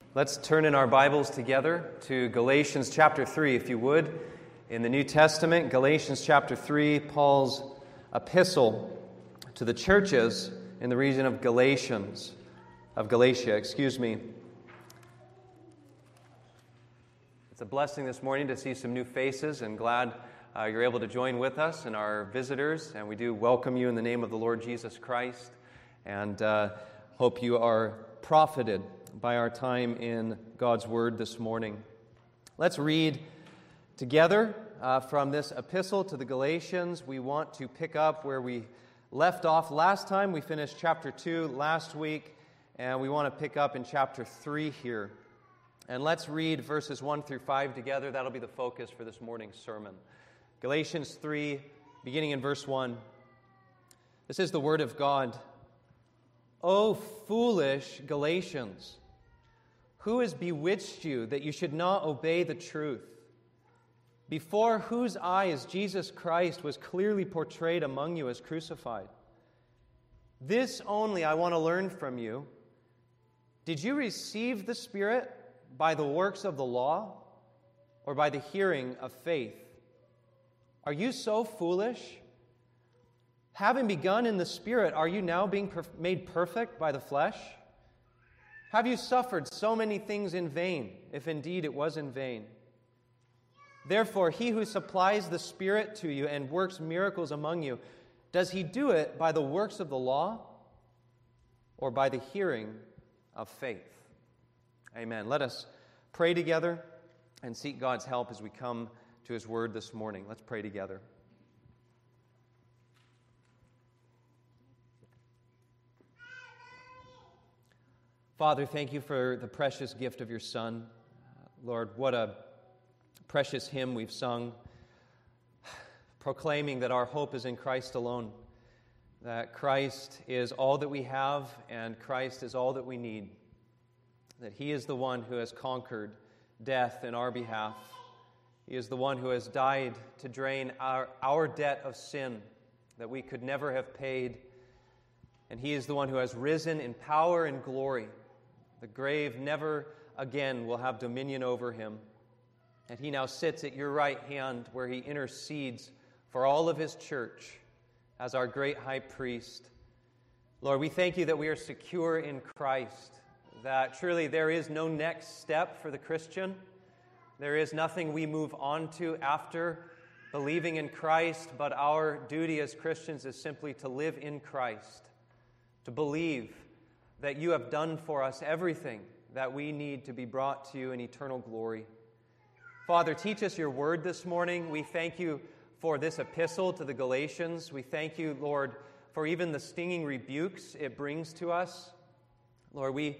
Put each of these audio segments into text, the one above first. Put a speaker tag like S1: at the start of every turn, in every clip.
S1: Let's turn in our Bibles together to Galatians chapter 3, if you would. In the New Testament, Galatians chapter 3, Paul's epistle to the churches in the region of Galatia. It's a blessing this morning to see some new faces, and glad you're able to join with us and our visitors. And we do welcome you in the name of the Lord Jesus Christ, and hope you are profited by our time in God's Word this morning. Let's read together from this epistle to the Galatians. We want to pick up where we left off last time. We finished chapter 2 last week, and we want to pick up in chapter 3 here. And let's read verses 1 through 5 together. That'll be the focus for this morning's sermon. Galatians 3, beginning in verse 1. This is the Word of God. O foolish Galatians, who has bewitched you that you should not obey the truth? Before whose eyes Jesus Christ was clearly portrayed among you as crucified. This only I want to learn from you. Did you receive the Spirit by the works of the law or by the hearing of faith? Are you so foolish? Having begun in the Spirit, are you now being made perfect by the flesh? Have you suffered so many things in vain, if indeed it was in vain? Therefore, he who supplies the Spirit to you and works miracles among you, does he do it by the works of the law or by the hearing of faith? Amen. Let us pray together and seek God's help as we come to His Word this morning. Let's pray together. Father, thank you for the precious gift of your Son. Lord, what a precious hymn we've sung, proclaiming that our hope is in Christ alone, that Christ is all that we have and Christ is all that we need, that He is the one who has conquered death in our behalf. He is the one who has died to drain our debt of sin that we could never have paid, and He is the one who has risen in power and glory. The grave never again will have dominion over Him. And He now sits at your right hand where He intercedes for all of His church as our great high priest. Lord, we thank you that we are secure in Christ, that truly there is no next step for the Christian. There is nothing we move on to after believing in Christ, but our duty as Christians is simply to live in Christ, to believe that you have done for us everything that we need to be brought to you in eternal glory. Father, teach us your word this morning. We thank you for this epistle to the Galatians. We thank you, Lord, for even the stinging rebukes it brings to us. Lord, we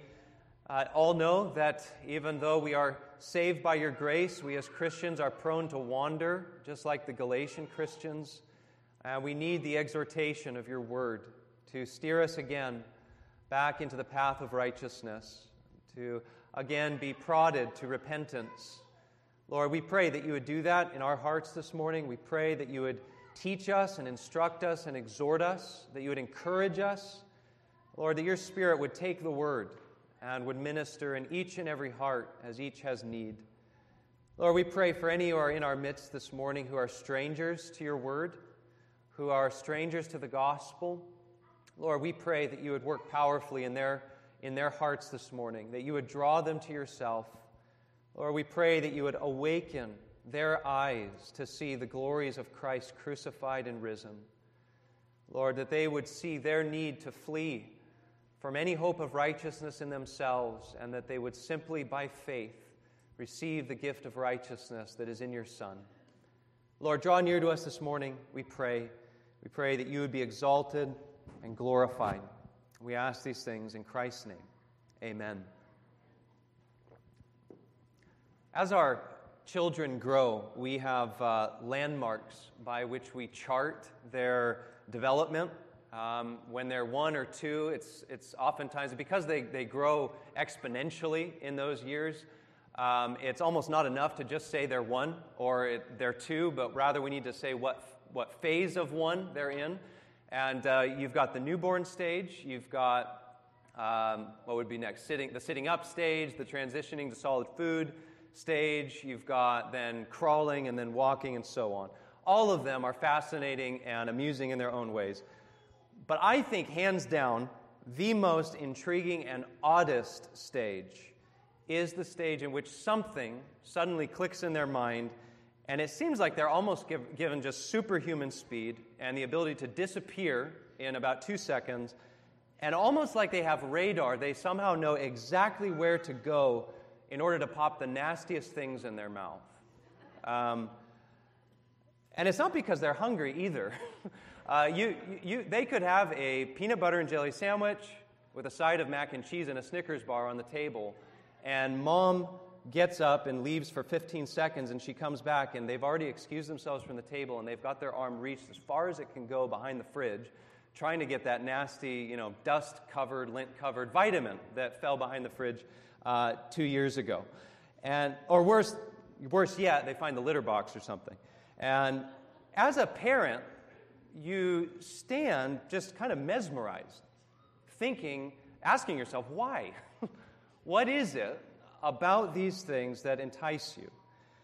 S1: all know that even though we are saved by your grace, we as Christians are prone to wander, just like the Galatian Christians. We need the exhortation of your word to steer us again back into the path of righteousness, to again be prodded to repentance. Lord, we pray that you would do that in our hearts this morning. We pray that you would teach us and instruct us and exhort us, that you would encourage us. Lord, that your Spirit would take the word and would minister in each and every heart as each has need. Lord, we pray for any who are in our midst this morning who are strangers to your word, who are strangers to the gospel. Lord, we pray that you would work powerfully in their hearts this morning, that you would draw them to yourself. Lord, we pray that you would awaken their eyes to see the glories of Christ crucified and risen. Lord, that they would see their need to flee from any hope of righteousness in themselves, and that they would simply by faith receive the gift of righteousness that is in your Son. Lord, draw near to us this morning, we pray. We pray that you would be exalted and glorified. We ask these things in Christ's name. Amen. As our children grow, we have landmarks by which we chart their development. When they're 1 or 2, it's oftentimes, because they grow exponentially in those years, it's almost not enough to just say they're 1 or they're 2, but rather we need to say what phase of 1 they're in. And you've got the newborn stage, you've got What would be next? The sitting up stage, the transitioning to solid food stage. You've got then crawling and then walking and so on. All of them are fascinating and amusing in their own ways. But I think, hands down, the most intriguing and oddest stage is the stage in which something suddenly clicks in their mind, and it seems like they're almost given just superhuman speed and the ability to disappear in about 2 seconds, and almost like they have radar, they somehow know exactly where to go in order to pop the nastiest things in their mouth. And it's not because they're hungry either. They could have a peanut butter and jelly sandwich with a side of mac and cheese and a Snickers bar on the table, and Mom gets up and leaves for 15 seconds, and she comes back, and they've already excused themselves from the table, and they've got their arm reached as far as it can go behind the fridge, trying to get that nasty, dust-covered, lint-covered vitamin that fell behind the fridge 2 years ago. Or worse yet, they find the litter box or something. And as a parent, you stand just kind of mesmerized, asking yourself, why? What is it about these things that entice you?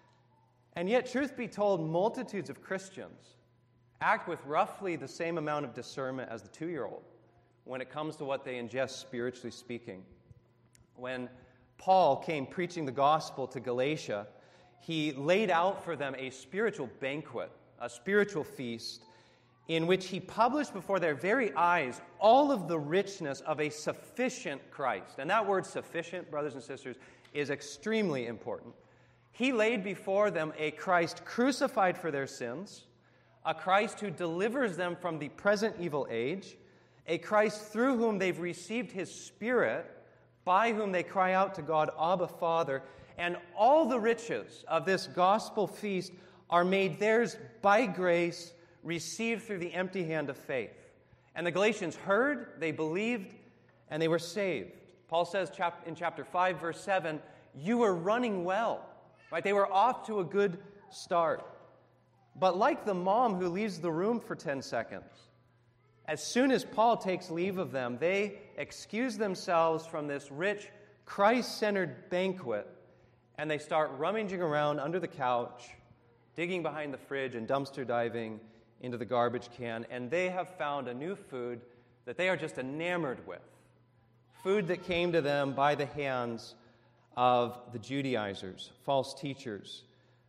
S1: And yet, truth be told, multitudes of Christians act with roughly the same amount of discernment as the 2-year-old when it comes to what they ingest spiritually speaking. When Paul came preaching the gospel to Galatia, he laid out for them a spiritual banquet, a spiritual feast, in which he published before their very eyes all of the richness of a sufficient Christ. And that word sufficient, brothers and sisters, is extremely important. He laid before them a Christ crucified for their sins, a Christ who delivers them from the present evil age, a Christ through whom they've received his Spirit, by whom they cry out to God, Abba, Father, and all the riches of this gospel feast are made theirs by grace, received through the empty hand of faith. And the Galatians heard, they believed, and they were saved. Paul says in chapter 5, verse 7, you were running well. Right? They were off to a good start. But like the mom who leaves the room for 10 seconds, as soon as Paul takes leave of them, they excuse themselves from this rich, Christ-centered banquet, and they start rummaging around under the couch, digging behind the fridge and dumpster diving into the garbage can, and they have found a new food that they are just enamored with. Food that came to them by the hands of the Judaizers, false teachers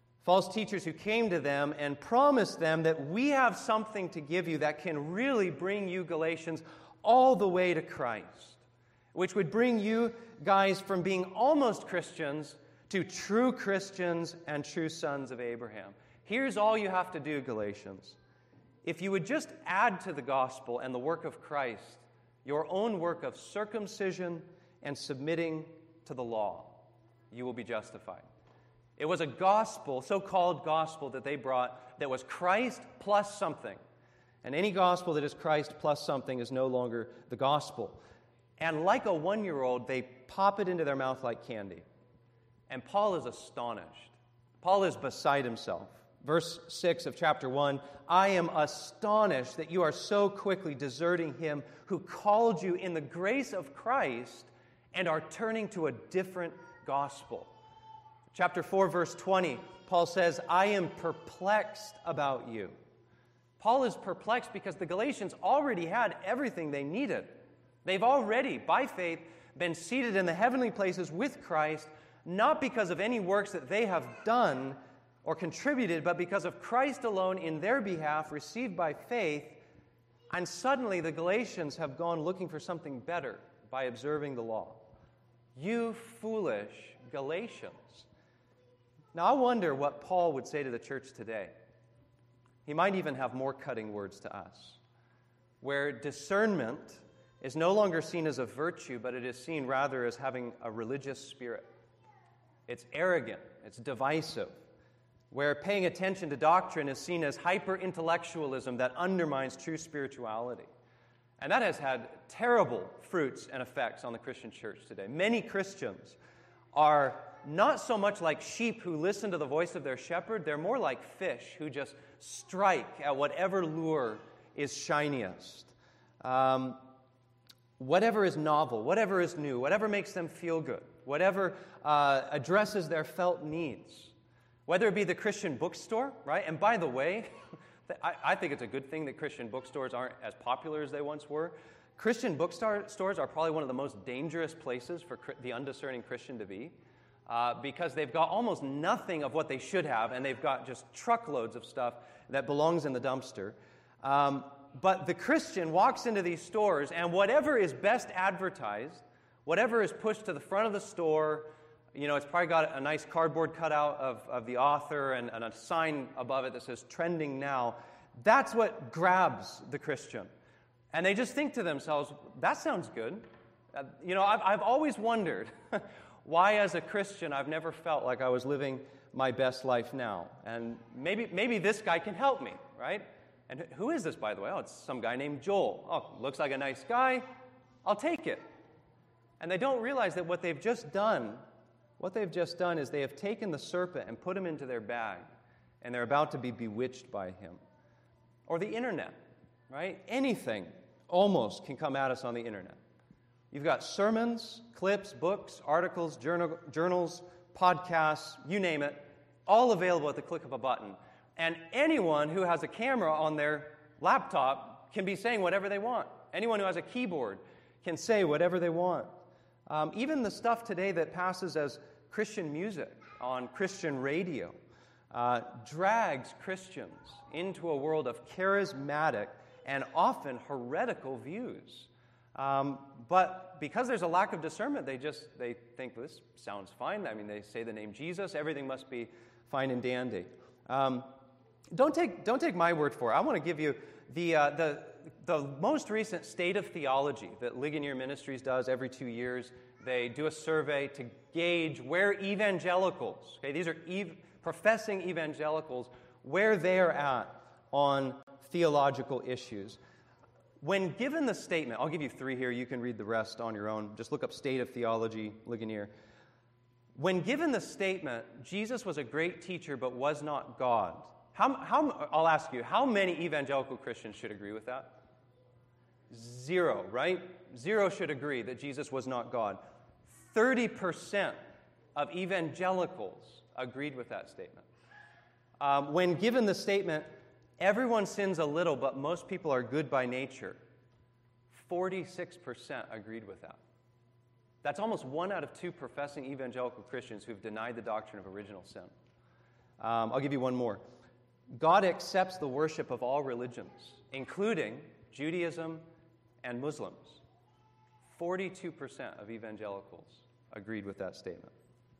S1: who came to them and promised them that we have something to give you that can really bring you Galatians all the way to Christ, which would bring you guys from being almost Christians to true Christians and true sons of Abraham. Here's all you have to do, Galatians. If you would just add to the gospel and the work of Christ your own work of circumcision and submitting to the law, you will be justified. It was a gospel, so-called gospel, that they brought that was Christ plus something. And any gospel that is Christ plus something is no longer the gospel. And like a 1-year-old, they pop it into their mouth like candy. And Paul is astonished. Paul is beside himself. Verse 6 of chapter 1, I am astonished that you are so quickly deserting him who called you in the grace of Christ and are turning to a different gospel. Chapter 4, verse 20, Paul says, I am perplexed about you. Paul is perplexed because the Galatians already had everything they needed. They've already, by faith, been seated in the heavenly places with Christ, not because of any works that they have done or contributed, but because of Christ alone in their behalf, received by faith. And suddenly the Galatians have gone looking for something better by observing the law. You foolish Galatians. Now I wonder what Paul would say to the church today. He might even have more cutting words to us, where discernment is no longer seen as a virtue, but it is seen rather as having a religious spirit. It's arrogant, it's divisive, where paying attention to doctrine is seen as hyper-intellectualism that undermines true spirituality. And that has had terrible fruits and effects on the Christian church today. Many Christians are not so much like sheep who listen to the voice of their shepherd, they're more like fish who just strike at whatever lure is shiniest. whatever is novel, whatever is new, whatever makes them feel good, whatever addresses their felt needs. Whether it be the Christian bookstore, right? And by the way, I think it's a good thing that Christian bookstores aren't as popular as they once were. Christian bookstores are probably one of the most dangerous places for the undiscerning Christian to be because they've got almost nothing of what they should have, and they've got just truckloads of stuff that belongs in the dumpster. But the Christian walks into these stores, and whatever is best advertised, whatever is pushed to the front of the store, it's probably got a nice cardboard cutout of the author and a sign above it that says trending now. That's what grabs the Christian. And they just think to themselves, that sounds good. I've always wondered why as a Christian I've never felt like I was living my best life now. And maybe this guy can help me, right? And who is this, by the way? Oh, it's some guy named Joel. Oh, looks like a nice guy. I'll take it. And they don't realize that what they've just done is they have taken the serpent and put him into their bag, and they're about to be bewitched by him. Or the internet, right? Anything almost can come at us on the internet. You've got sermons, clips, books, articles, journals, podcasts, you name it, all available at the click of a button. And anyone who has a camera on their laptop can be saying whatever they want. Anyone who has a keyboard can say whatever they want. Even the stuff today that passes as Christian music on Christian radio drags Christians into a world of charismatic and often heretical views. But because there's a lack of discernment, they think, well, this sounds fine. I mean, they say the name Jesus. Everything must be fine and dandy. Don't take my word for it. I want to give you the most recent State of Theology that Ligonier Ministries does every 2 years. They do a survey to gauge where evangelicals, okay, these are professing evangelicals, where they're at on theological issues. When given the statement, I'll give you 3 here, you can read the rest on your own. Just look up State of Theology, Ligonier. When given the statement, Jesus was a great teacher but was not God, I'll ask you, how many evangelical Christians should agree with that? 0, right? 0 should agree that Jesus was not God. 30% of evangelicals agreed with that statement. When given the statement, everyone sins a little, but most people are good by nature, 46% agreed with that. That's almost 1 out of 2 professing evangelical Christians who've denied the doctrine of original sin. I'll give you one more. God accepts the worship of all religions, including Judaism and Muslims. 42% of evangelicals agreed with that statement.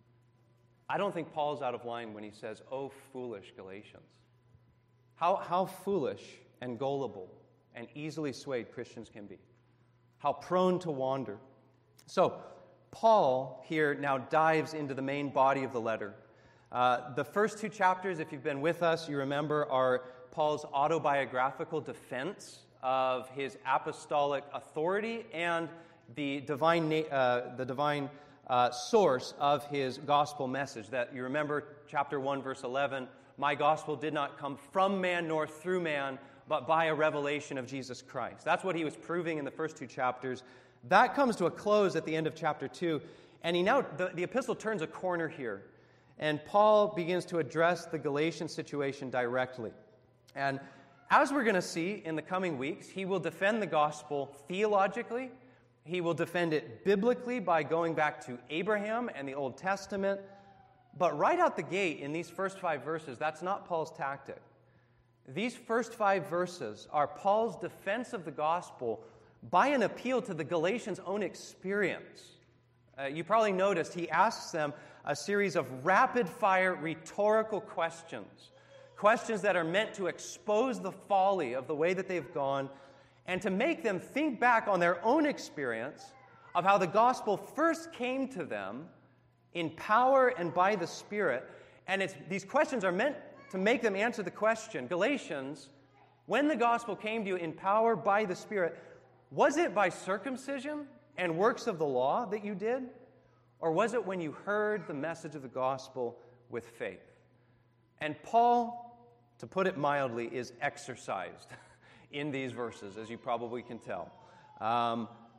S1: I don't think Paul's out of line when he says, "Oh, foolish Galatians." How foolish and gullible and easily swayed Christians can be. How prone to wander. So, Paul here now dives into the main body of the letter. The first 2 chapters, if you've been with us, you remember, are Paul's autobiographical defense of his apostolic authority and the divine source of his gospel message. That you remember, chapter 1, verse 11, "My gospel did not come from man nor through man, but by a revelation of Jesus Christ." That's what he was proving in the first 2 chapters. That comes to a close at the end of chapter 2, and the epistle turns a corner here. And Paul begins to address the Galatian situation directly. And as we're going to see in the coming weeks, he will defend the gospel theologically. He will defend it biblically by going back to Abraham and the Old Testament. But right out the gate in these first 5 verses, that's not Paul's tactic. These first 5 verses are Paul's defense of the gospel by an appeal to the Galatians' own experience. You probably noticed he asks them a series of rapid-fire rhetorical questions that are meant to expose the folly of the way that they've gone and to make them think back on their own experience of how the gospel first came to them in power and by the Spirit. And these questions are meant to make them answer the question, Galatians, when the gospel came to you in power by the Spirit, was it by circumcision and works of the law that you did? Or was it when you heard the message of the gospel with faith? And Paul, to put it mildly, is exercised in these verses, as you probably can tell.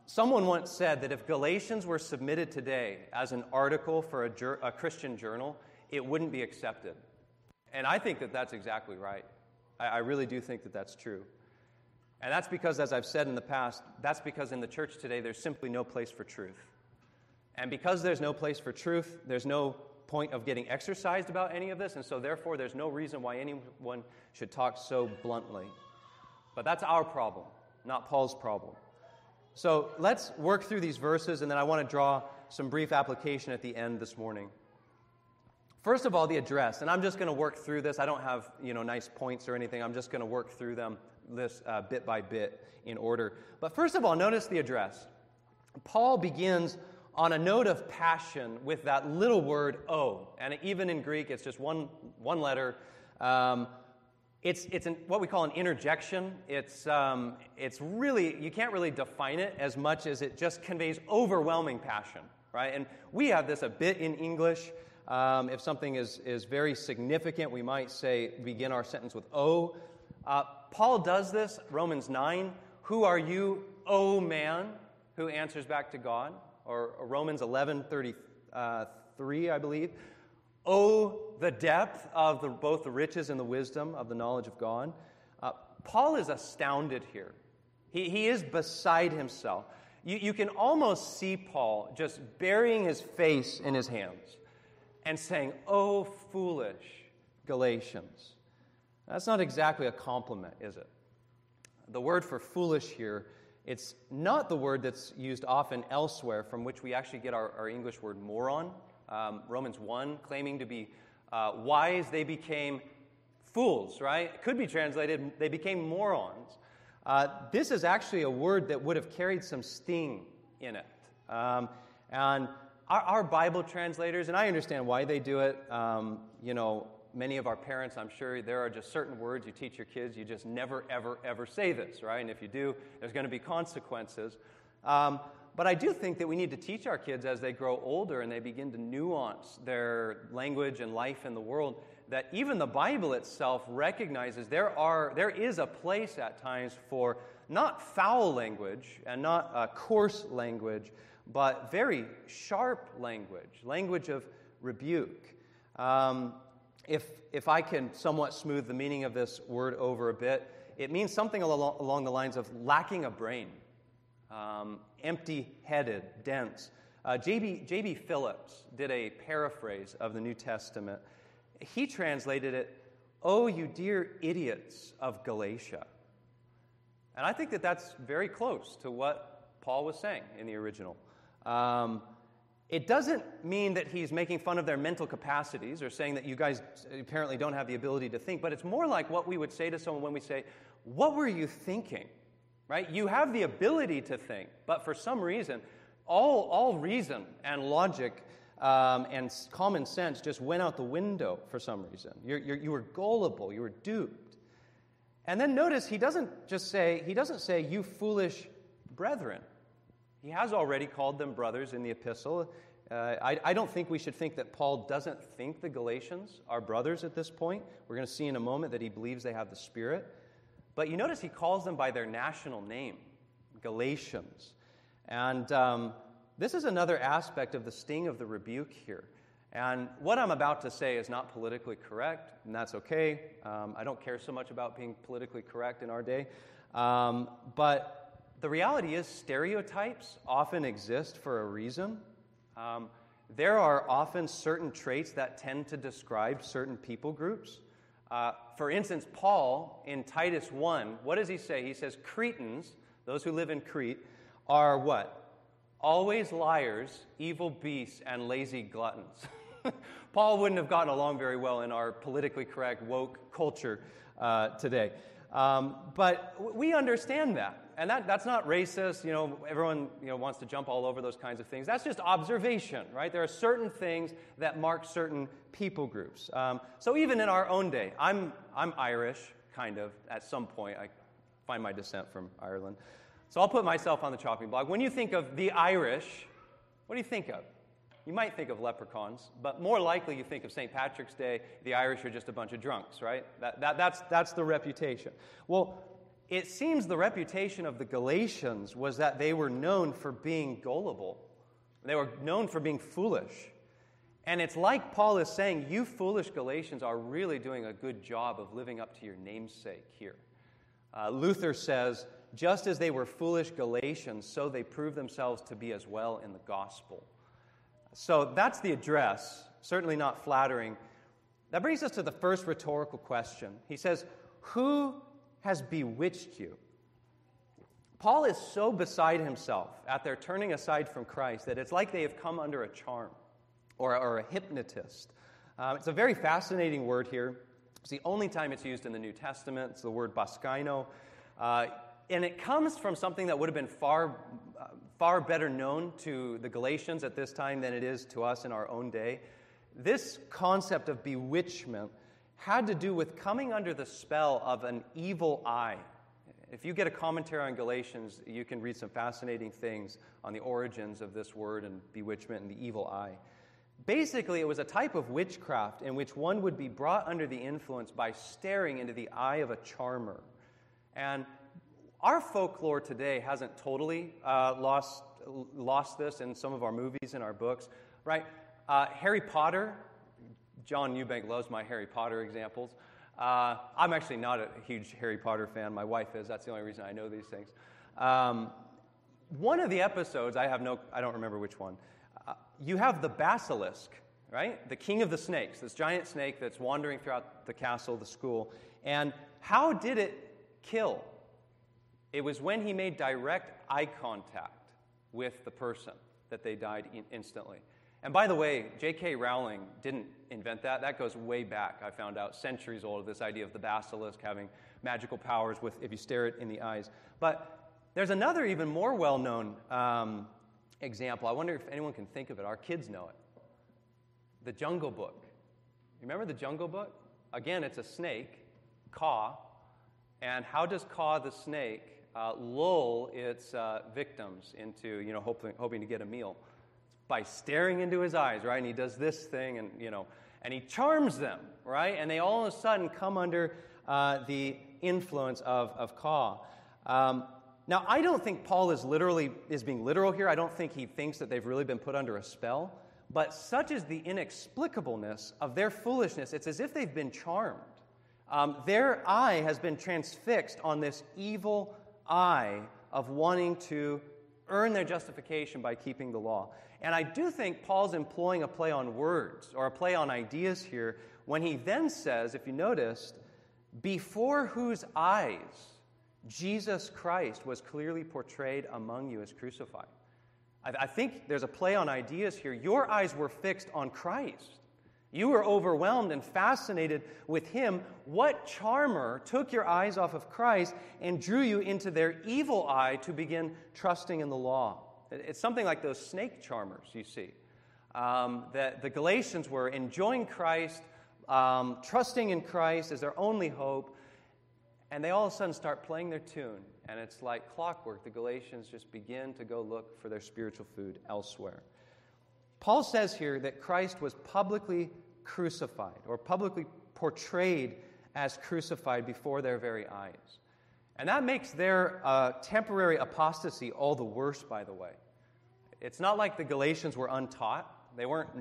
S1: Someone once said that if Galatians were submitted today as an article for a Christian journal, it wouldn't be accepted. And I think that that's exactly right. I really do think that that's true. And that's because, as I've said in the past, that's because in the church today there's simply no place for truth. And because there's no place for truth, there's no point of getting exercised about any of this, and so therefore there's no reason why anyone should talk so bluntly. But that's our problem, not Paul's problem. So let's work through these verses, and then I want to draw some brief application at the end this morning. First of all, the address, and I'm just going to work through this. I don't have nice points or anything. I'm just going to work through them this bit by bit in order. But first of all, notice the address. Paul begins on a note of passion with that little word "o," and even in Greek, it's just one letter. It's what we call an interjection. It's really, you can't really define it as much as it just conveys overwhelming passion, right? And we have this a bit in English. If something is very significant, we might say, begin our sentence with "O." Paul does this, Romans 9. Who are you, O man, who answers back to God? Or Romans 11:33, I believe. Oh, the depth of both the riches and the wisdom of the knowledge of God. Paul is astounded here. He is beside himself. You can almost see Paul just burying his face in his hands and saying, "Oh, foolish Galatians." That's not exactly a compliment, is it? The word for foolish here, it's not the word that's used often elsewhere, from which we actually get our English word moron. Romans 1, claiming to be wise, they became fools, right? It could be translated, they became morons. This is actually a word that would have carried some sting in it. And our Bible translators, and I understand why they do it, many of our parents, I'm sure, there are just certain words you teach your kids, you just never, ever, ever say this, right? And if you do, there's going to be consequences. But I do think that we need to teach our kids as they grow older and they begin to nuance their language and life in the world, that even the Bible itself recognizes there is a place at times for not foul language and not coarse language, but very sharp language of rebuke. If I can somewhat smooth the meaning of this word over a bit, it means something along the lines of lacking a brain, empty-headed, dense. J.B. Phillips did a paraphrase of the New Testament. He translated it, "Oh, you dear idiots of Galatia." And I think that that's very close to what Paul was saying in the original. It doesn't mean that he's making fun of their mental capacities or saying that you guys apparently don't have the ability to think, but it's more like what we would say to someone when we say, "What were you thinking?" Right? You have the ability to think, but for some reason, all reason and logic and common sense just went out the window for some reason. You were gullible, you were duped. And then notice he doesn't say, "You foolish brethren." He has already called them brothers in the epistle. I don't think we should think that Paul doesn't think the Galatians are brothers at this point. We're going to see in a moment that he believes they have the Spirit. But you notice he calls them by their national name, Galatians. And this is another aspect of the sting of the rebuke here. And what I'm about to say is not politically correct, and that's okay. I don't care so much about being politically correct in our day. But the reality is stereotypes often exist for a reason. There are often certain traits that tend to describe certain people groups. For instance, Paul in Titus 1, what does he say? He says, Cretans, those who live in Crete, are what? Always liars, evil beasts, and lazy gluttons. Paul wouldn't have gotten along very well in our politically correct, woke culture today. But we understand that. And that's not racist. Everyone wants to jump all over those kinds of things. That's just observation, right? There are certain things that mark certain people groups. So even in our own day, I'm Irish, kind of, at some point. I find my descent from Ireland. So I'll put myself on the chopping block. When you think of the Irish, what do you think of? You might think of leprechauns, but more likely you think of St. Patrick's Day. The Irish are just a bunch of drunks, right? That's the reputation. Well, it seems the reputation of the Galatians was that they were known for being gullible. They were known for being foolish. And it's like Paul is saying, you foolish Galatians are really doing a good job of living up to your namesake here. Luther says, just as they were foolish Galatians, so they prove themselves to be as well in the gospel. So that's the address, certainly not flattering. That brings us to the first rhetorical question. He says, who has bewitched you? Paul is so beside himself at their turning aside from Christ that it's like they have come under a charm or a hypnotist. It's a very fascinating word here. It's the only time it's used in the New Testament. It's the word baskaino. And it comes from something that would have been far better known to the Galatians at this time than it is to us in our own day. This concept of bewitchment had to do with coming under the spell of an evil eye. If you get a commentary on Galatians, you can read some fascinating things on the origins of this word and bewitchment and the evil eye. Basically, it was a type of witchcraft in which one would be brought under the influence by staring into the eye of a charmer. And our folklore today hasn't totally lost this in some of our movies and our books, right? Harry Potter, John Eubank loves my Harry Potter examples. I'm actually not a huge Harry Potter fan. My wife is. That's the only reason I know these things. One of the episodes, I don't remember which one. You have the basilisk, right? The king of the snakes, this giant snake that's wandering throughout the castle, the school. And how did it kill? It was when he made direct eye contact with the person that they died instantly. And by the way, J.K. Rowling didn't invent that. That goes way back, I found out, centuries old, this idea of the basilisk having magical powers if you stare it in the eyes. But there's another even more well-known example. I wonder if anyone can think of it. Our kids know it. The Jungle Book. You remember the Jungle Book? Again, it's a snake, Kaa. And how does Kaa the snake lull its victims into, hoping to get a meal? By staring into his eyes, right? And he does this thing, and he charms them, right? And they all of a sudden come under the influence of Kaa. Now, I don't think Paul is being literal here. I don't think he thinks that they've really been put under a spell. But such is the inexplicableness of their foolishness, it's as if they've been charmed. Their eye has been transfixed on this evil eye of wanting to earn their justification by keeping the law. And I do think Paul's employing a play on words or a play on ideas here when he then says, if you noticed, before whose eyes Jesus Christ was clearly portrayed among you as crucified. I think there's a play on ideas here. Your eyes were fixed on Christ. You were overwhelmed and fascinated with him. What charmer took your eyes off of Christ and drew you into their evil eye to begin trusting in the law? It's something like those snake charmers, you see. That the Galatians were enjoying Christ, trusting in Christ as their only hope, and they all of a sudden start playing their tune, and it's like clockwork. The Galatians just begin to go look for their spiritual food elsewhere. Paul says here that Christ was publicly crucified, or publicly portrayed as crucified before their very eyes. And that makes their temporary apostasy all the worse, by the way. It's not like the Galatians were untaught. They weren't,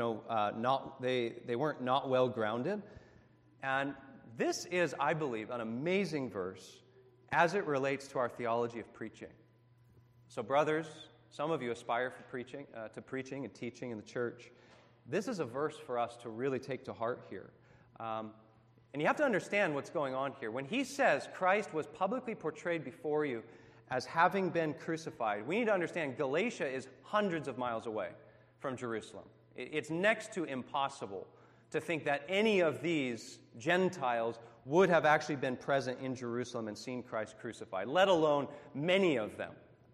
S1: they weren't not well grounded. And this is, I believe, an amazing verse as it relates to our theology of preaching. So, brothers, some of you aspire to preaching and teaching in the church. This is a verse for us to really take to heart here. And you have to understand what's going on here. When he says Christ was publicly portrayed before you as having been crucified, we need to understand Galatia is hundreds of miles away from Jerusalem. It's next to impossible to think that any of these Gentiles would have actually been present in Jerusalem and seen Christ crucified, let alone many of them.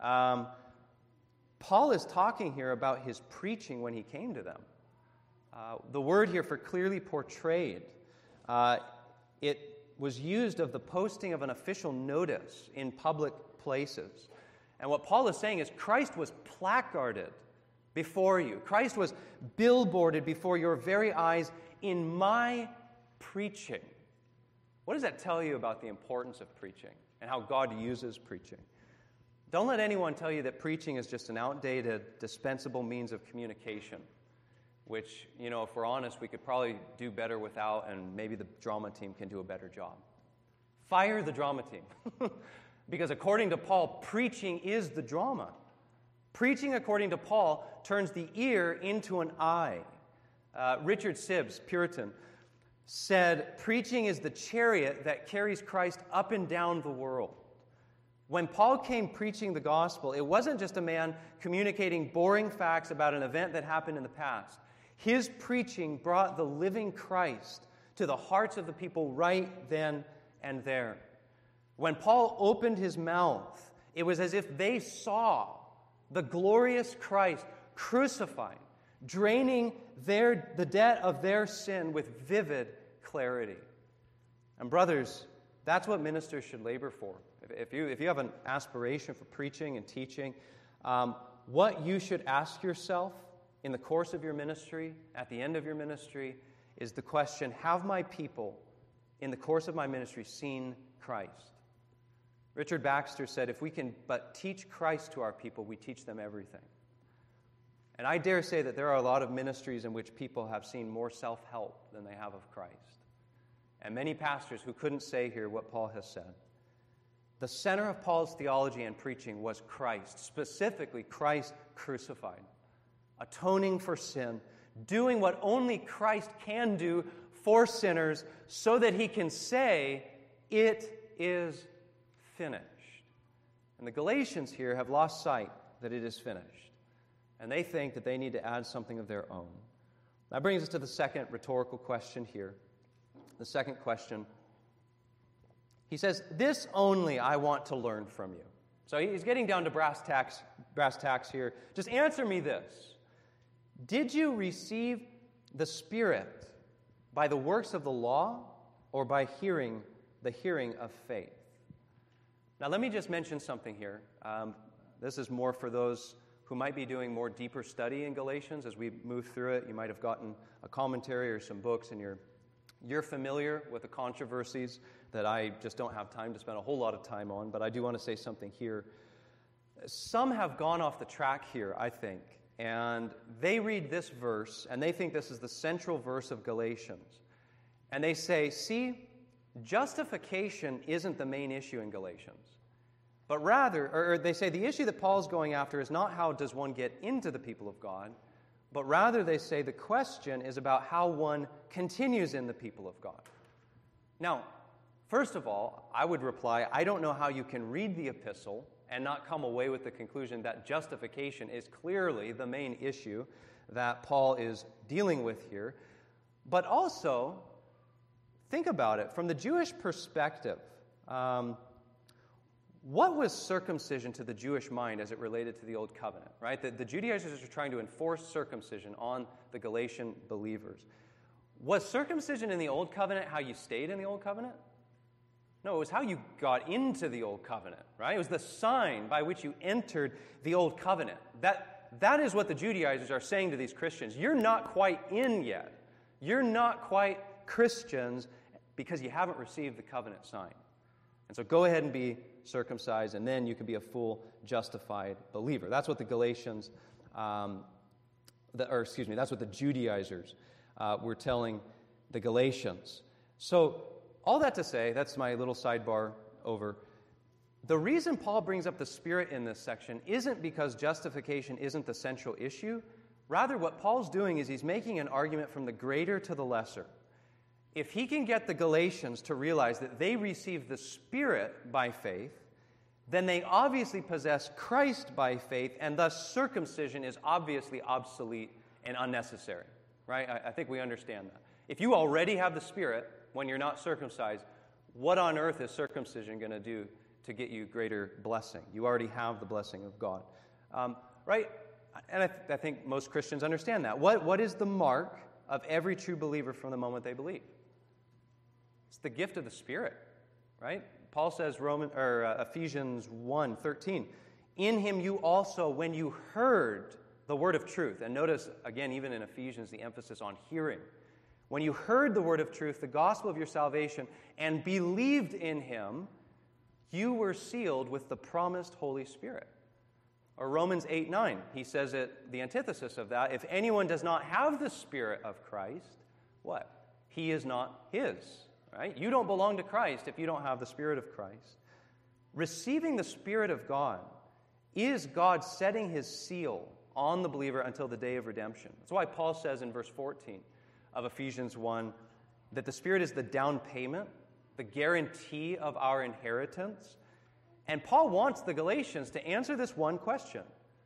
S1: Paul is talking here about his preaching when he came to them. The word here for clearly portrayed, it was used of the posting of an official notice in public places. And what Paul is saying is Christ was placarded before you. Christ was billboarded before your very eyes in my preaching. What does that tell you about the importance of preaching? and how God uses preaching. Don't let anyone tell you that preaching is just an outdated, dispensable means of communication, which, if we're honest, we could probably do better without, and maybe the drama team can do a better job. Fire the drama team. Because according to Paul, preaching is the drama. Preaching, according to Paul, turns the ear into an eye. Richard Sibbes, Puritan, said, preaching is the chariot that carries Christ up and down the world. When Paul came preaching the gospel, it wasn't just a man communicating boring facts about an event that happened in the past. His preaching brought the living Christ to the hearts of the people right then and there. When Paul opened his mouth, it was as if they saw the glorious Christ crucified, draining the debt of their sin with vivid clarity. And brothers, that's what ministers should labor for. If you have an aspiration for preaching and teaching, what you should ask yourself in the course of your ministry, at the end of your ministry, is the question, have my people in the course of my ministry seen Christ? Richard Baxter said, if we can but teach Christ to our people, we teach them everything. And I dare say that there are a lot of ministries in which people have seen more self-help than they have of Christ. And many pastors who couldn't say here what Paul has said. The center of Paul's theology and preaching was Christ, specifically Christ crucified, atoning for sin, doing what only Christ can do for sinners so that he can say, it is finished. And the Galatians here have lost sight that it is finished. And they think that they need to add something of their own. That brings us to the second rhetorical question here. The second question. He says, this only I want to learn from you. So he's getting down to brass tacks here. Just answer me this. Did you receive the Spirit by the works of the law or by the hearing of faith? Now let me just mention something here. This is more for those who might be doing more deeper study in Galatians. As we move through it, you might have gotten a commentary or some books, and you're familiar with the controversies that I just don't have time to spend a whole lot of time on, but I do want to say something here. Some have gone off the track here, I think, and they read this verse, and they think this is the central verse of Galatians. And they say, see, justification isn't the main issue in Galatians. But rather, or they say the issue that Paul's going after is not how does one get into the people of God, but rather they say the question is about how one continues in the people of God. Now, first of all, I would reply, I don't know how you can read the epistle and not come away with the conclusion that justification is clearly the main issue that Paul is dealing with here. But also, think about it. From the Jewish perspective, what was circumcision to the Jewish mind as it related to the Old Covenant, right? The Judaizers are trying to enforce circumcision on the Galatian believers. Was circumcision in the Old Covenant how you stayed in the Old Covenant? No, it was how you got into the Old Covenant, right? It was the sign by which you entered the Old Covenant. That is what the Judaizers are saying to these Christians. You're not quite in yet. You're not quite Christians because you haven't received the covenant sign. And so go ahead and be circumcised, and then you can be a full justified believer. That's what the Galatians, that's what the Judaizers were telling the Galatians. So all that to say, that's my little sidebar over. The reason Paul brings up the Spirit in this section isn't because justification isn't the central issue. Rather, what Paul's doing is he's making an argument from the greater to the lesser. If he can get the Galatians to realize that they received the Spirit by faith, then they obviously possess Christ by faith, and thus circumcision is obviously obsolete and unnecessary, right? I think we understand that. If you already have the Spirit when you're not circumcised, what on earth is circumcision going to do to get you greater blessing? You already have the blessing of God, right? And I think most Christians understand that. What is the mark of every true believer from the moment they believe? It's the gift of the Spirit, right? Paul says, Ephesians 1:13, in him you also, when you heard the word of truth, and notice, again, even in Ephesians, the emphasis on hearing. When you heard the word of truth, the gospel of your salvation, and believed in him, you were sealed with the promised Holy Spirit. Or Romans 8:9, he says it, the antithesis of that, if anyone does not have the Spirit of Christ, what? He is not his, right? You don't belong to Christ if you don't have the Spirit of Christ. Receiving the Spirit of God is God setting his seal on the believer until the day of redemption. That's why Paul says in verse 14 of Ephesians 1 that the Spirit is the down payment, the guarantee of our inheritance. And Paul wants the Galatians to answer this one question.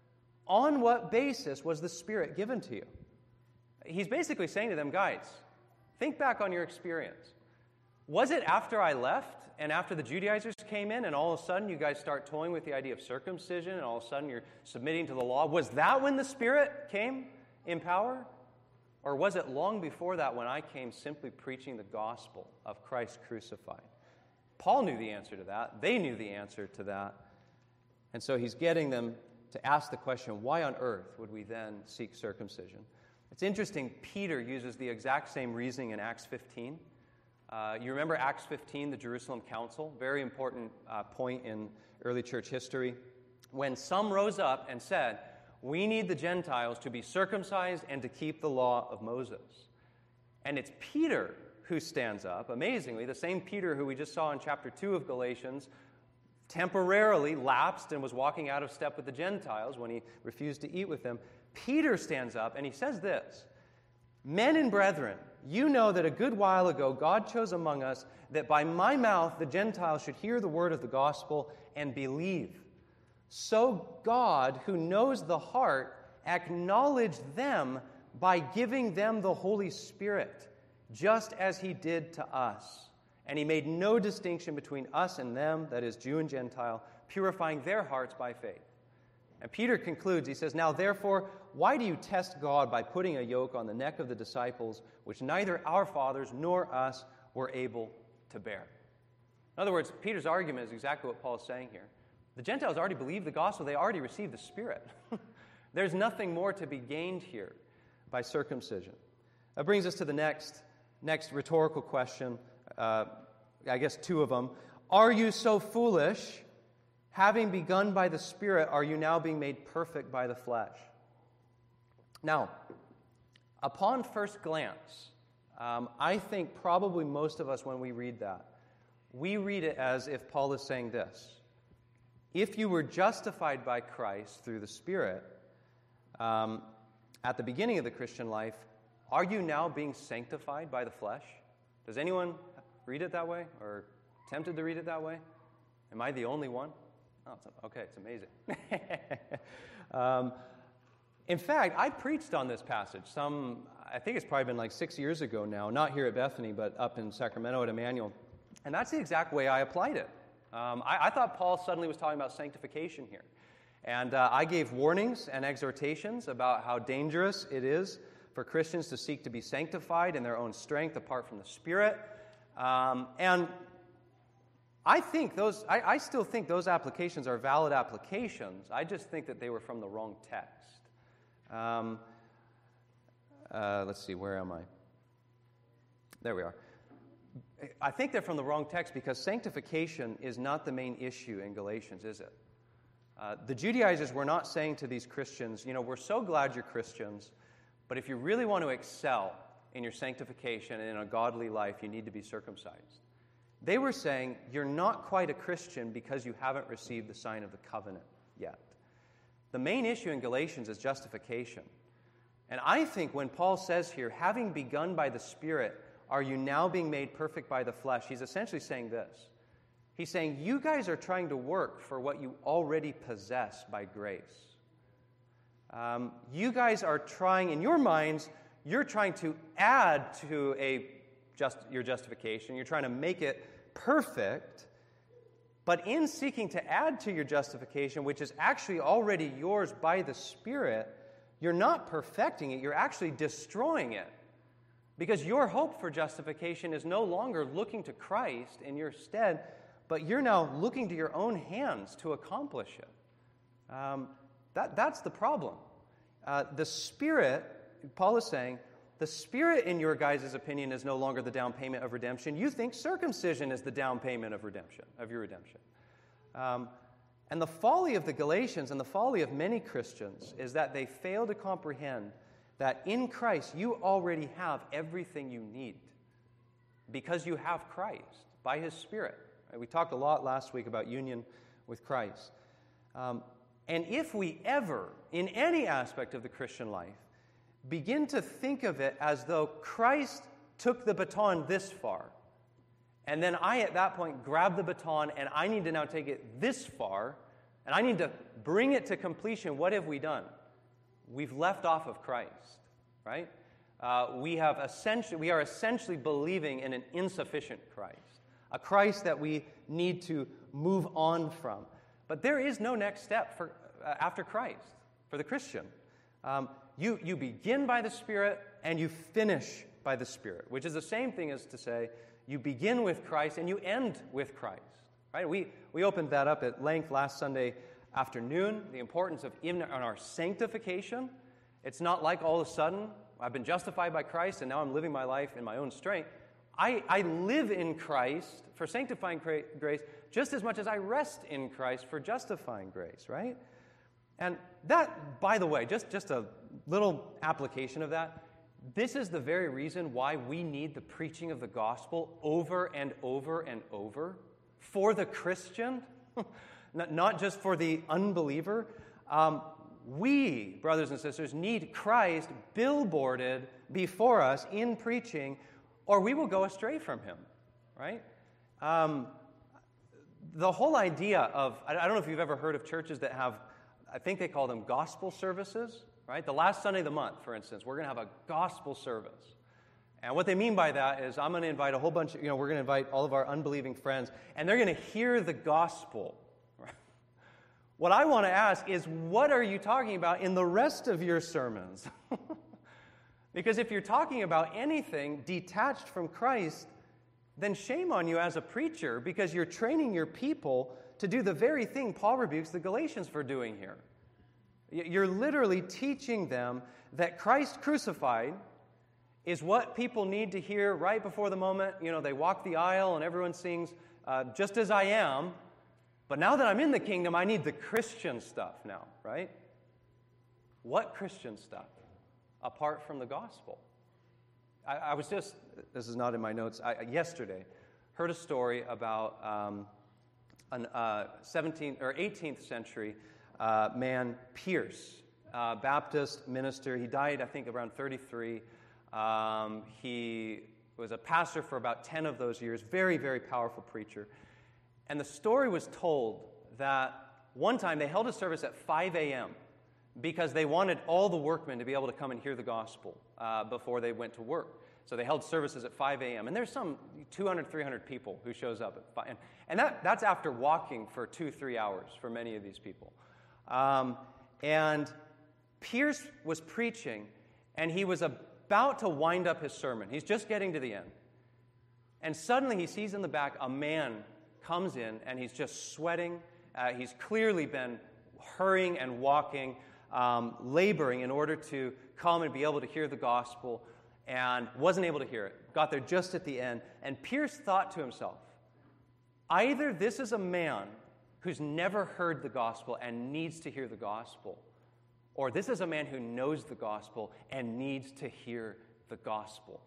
S1: On what basis was the Spirit given to you? He's basically saying to them, guys, think back on your experience. Was it after I left and after the Judaizers came in and all of a sudden you guys start toying with the idea of circumcision and all of a sudden you're submitting to the law? Was that when the Spirit came in power? Or was it long before that when I came simply preaching the gospel of Christ crucified? Paul knew the answer to that. They knew the answer to that. And so he's getting them to ask the question, why on earth would we then seek circumcision? It's interesting, Peter uses the exact same reasoning in Acts 15. You remember Acts 15, the Jerusalem Council? Very important point in early church history. When some rose up and said, we need the Gentiles to be circumcised and to keep the law of Moses. And it's Peter who stands up, amazingly, the same Peter who we just saw in chapter 2 of Galatians, temporarily lapsed and was walking out of step with the Gentiles when he refused to eat with them. Peter stands up and he says this, men and brethren, you know that a good while ago God chose among us that by my mouth the Gentiles should hear the word of the gospel and believe. So God, who knows the heart, acknowledged them by giving them the Holy Spirit, just as he did to us. And he made no distinction between us and them, that is, Jew and Gentile, purifying their hearts by faith. And Peter concludes, he says, now therefore, why do you test God by putting a yoke on the neck of the disciples, which neither our fathers nor us were able to bear? In other words, Peter's argument is exactly what Paul is saying here. The Gentiles already believed the gospel. They already received the Spirit. There's nothing more to be gained here by circumcision. That brings us to the next rhetorical question, I guess two of them. Are you so foolish? Having begun by the Spirit, are you now being made perfect by the flesh? Now, upon first glance, I think probably most of us, when we read that, we read it as if Paul is saying this. If you were justified by Christ through the Spirit at the beginning of the Christian life, are you now being sanctified by the flesh? Does anyone read it that way or tempted to read it that way? Am I the only one? Oh, okay, it's amazing. In fact, I preached on this passage I think it's probably been like 6 years ago now, not here at Bethany, but up in Sacramento at Emmanuel. And that's the exact way I applied it. I thought Paul suddenly was talking about sanctification here. And I gave warnings and exhortations about how dangerous it is for Christians to seek to be sanctified in their own strength apart from the Spirit. And I still think those applications are valid applications. I just think that they were from the wrong text. Let's see, where am I? There we are. I think they're from the wrong text because sanctification is not the main issue in Galatians, is it? The Judaizers were not saying to these Christians, we're so glad you're Christians, but if you really want to excel in your sanctification and in a godly life, you need to be circumcised. They were saying, you're not quite a Christian because you haven't received the sign of the covenant yet. The main issue in Galatians is justification. And I think when Paul says here, having begun by the Spirit, are you now being made perfect by the flesh? He's essentially saying this. He's saying, you guys are trying to work for what you already possess by grace. You guys are trying, in your minds, you're trying to add to your justification. You're trying to make it perfect. But in seeking to add to your justification, which is actually already yours by the Spirit, you're not perfecting it. You're actually destroying it. Because your hope for justification is no longer looking to Christ in your stead, but you're now looking to your own hands to accomplish it. That's the problem. The Spirit, Paul is saying, the Spirit, in your guys' opinion, is no longer the down payment of redemption. You think circumcision is the down payment of redemption, of your redemption. And the folly of the Galatians and the folly of many Christians is that they fail to comprehend that in Christ you already have everything you need because you have Christ by His Spirit. We talked a lot last week about union with Christ. And if we ever, in any aspect of the Christian life, begin to think of it as though Christ took the baton this far, and then I, at that point, grab the baton, and I need to now take it this far, and I need to bring it to completion, what have we done? We've left off of Christ, right? We are essentially believing in an insufficient Christ, a Christ that we need to move on from. But there is no next step after Christ for the Christian. You begin by the Spirit and you finish by the Spirit, which is the same thing as to say you begin with Christ and you end with Christ. Right? We opened that up at length last Sunday afternoon, the importance of in our sanctification. It's not like all of a sudden I've been justified by Christ and now I'm living my life in my own strength. I live in Christ for sanctifying grace just as much as I rest in Christ for justifying grace, right? And that, by the way, just a little application of that, this is the very reason why we need the preaching of the gospel over and over and over for the Christian, not just for the unbeliever. We, brothers and sisters, need Christ billboarded before us in preaching, or we will go astray from Him, right? The whole idea of, I don't know if you've ever heard of churches that have, I think they call them gospel services, right? The last Sunday of the month, for instance, we're going to have a gospel service. And what they mean by that is I'm going to invite a whole bunch of, we're going to invite all of our unbelieving friends, and they're going to hear the gospel. Right? What I want to ask is, what are you talking about in the rest of your sermons? Because if you're talking about anything detached from Christ, then shame on you as a preacher, because you're training your people to do the very thing Paul rebukes the Galatians for doing here. You're literally teaching them that Christ crucified is what people need to hear right before the moment. They walk the aisle and everyone sings, just as I am. But now that I'm in the kingdom, I need the Christian stuff now, right? What Christian stuff? Apart from the gospel. I was just, this is not in my notes, yesterday heard a story about an 17th or 18th century man, Pierce, Baptist minister. He died, I think, around 33. He was a pastor for about 10 of those years. Very, very powerful preacher. And the story was told that one time they held a service at 5 a.m. because they wanted all the workmen to be able to come and hear the gospel before they went to work. So they held services at 5 a.m. And there's some 200, 300 people who shows up at 5. And that's after walking for 2-3 hours for many of these people. And Pierce was preaching, and he was about to wind up his sermon. He's just getting to the end. And suddenly he sees in the back a man comes in, and he's just sweating. He's clearly been hurrying and walking, laboring in order to come and be able to hear the gospel, and wasn't able to hear it. Got there just at the end. And Pierce thought to himself, either this is a man who's never heard the gospel and needs to hear the gospel, or this is a man who knows the gospel and needs to hear the gospel.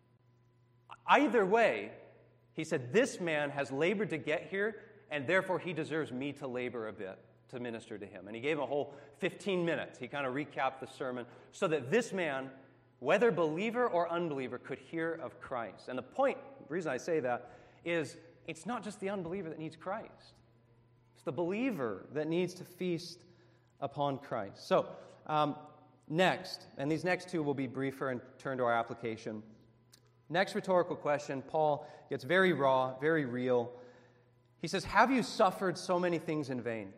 S1: Either way, he said, this man has labored to get here, and therefore he deserves me to labor a bit to minister to him. And he gave him a whole 15 minutes. He kind of recapped the sermon so that this man, whether believer or unbeliever, could hear of Christ. And the reason I say that is it's not just the unbeliever that needs Christ. It's the believer that needs to feast upon Christ. So, next, and these next two will be briefer and turn to our application. Next rhetorical question, Paul gets very raw, very real. He says, have you suffered so many things in vain?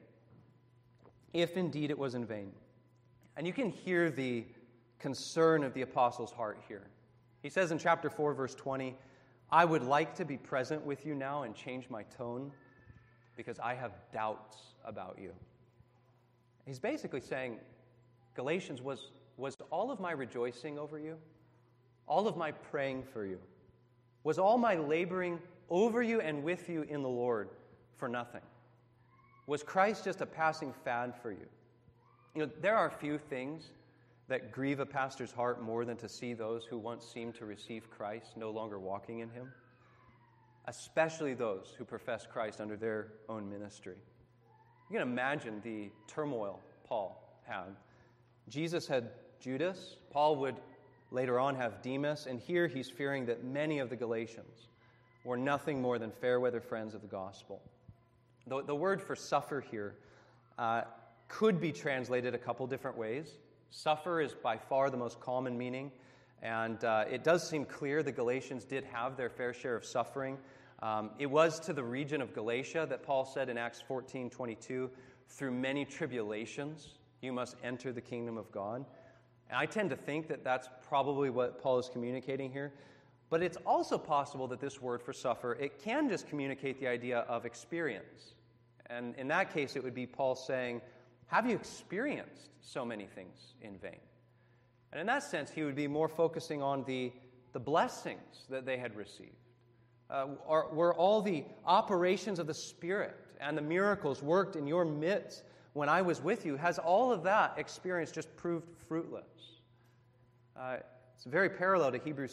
S1: If indeed it was in vain. And you can hear the concern of the apostle's heart here. He says in chapter 4, verse 20, I would like to be present with you now and change my tone because I have doubts about you. He's basically saying, Galatians, was all of my rejoicing over you, all of my praying for you, was all my laboring over you and with you in the Lord for nothing? Was Christ just a passing fad for you? You know, there are few things that grieve a pastor's heart more than to see those who once seemed to receive Christ no longer walking in him, especially those who profess Christ under their own ministry. You can imagine the turmoil Paul had. Jesus had Judas. Paul would later on have Demas, and here he's fearing that many of the Galatians were nothing more than fair-weather friends of the gospel. The word for suffer here could be translated a couple different ways. Suffer is by far the most common meaning, and it does seem clear the Galatians did have their fair share of suffering. It was to the region of Galatia that Paul said in Acts 14:22, "Through many tribulations you must enter the kingdom of God." And I tend to think that that's probably what Paul is communicating here. But it's also possible that this word for suffer, it can just communicate the idea of experience. And in that case, it would be Paul saying, have you experienced so many things in vain? And in that sense, he would be more focusing on the blessings that they had received. Were all the operations of the Spirit and the miracles worked in your midst when I was with you, has all of that experience just proved fruitless? It's very parallel to Hebrews